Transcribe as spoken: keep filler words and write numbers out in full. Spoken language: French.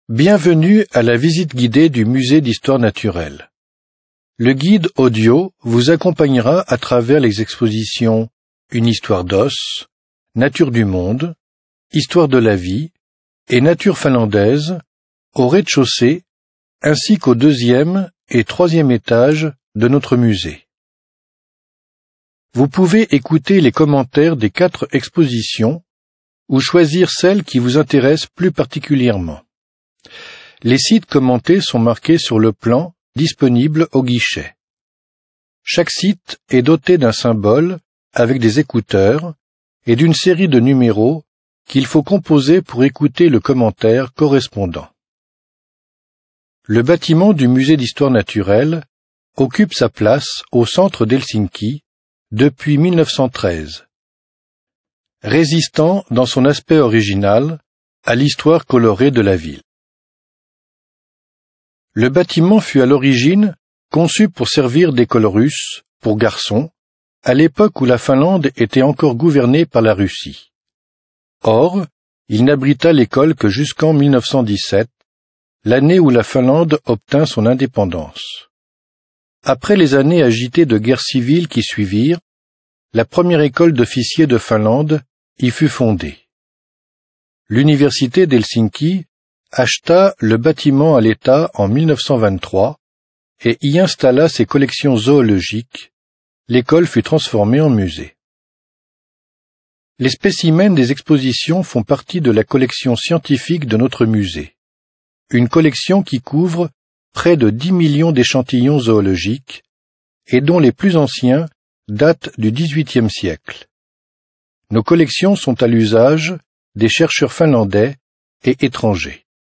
Bienvenue à la visite guidée du Musée d'Histoire naturelle. Le guide audio vous accompagnera à travers les expositions Une histoire d'os, Nature du monde, Histoire de la vie et Nature finlandaise au rez-de-chaussée ainsi qu'au deuxième et troisième étage de notre musée. Vous pouvez écouter les commentaires des quatre expositions ou choisir celle qui vous intéresse plus particulièrement. Les sites commentés sont marqués sur le plan disponible au guichet. Chaque site est doté d'un symbole avec des écouteurs et d'une série de numéros qu'il faut composer pour écouter le commentaire correspondant. Le bâtiment du Musée d'Histoire naturelle occupe sa place au centre d'Helsinki depuis mille neuf cent treize. Résistant dans son aspect original à l'histoire colorée de la ville. Le bâtiment fut à l'origine conçu pour servir d'école russe pour garçons, à l'époque où la Finlande était encore gouvernée par la Russie. Or, il n'abrita l'école que jusqu'en mille neuf cent dix-sept, l'année où la Finlande obtint son indépendance. Après les années agitées de guerre civile qui suivirent, la première école d'officiers de Finlande y fut fondée. L'université d'Helsinki acheta le bâtiment à l'État en mille neuf cent vingt-trois et y installa ses collections zoologiques. L'école fut transformée en musée. Les spécimens des expositions font partie de la collection scientifique de notre musée, une collection qui couvre près de dix millions d'échantillons zoologiques et dont les plus anciens datent du dix-huitième siècle. Nos collections sont à l'usage des chercheurs finlandais et étrangers.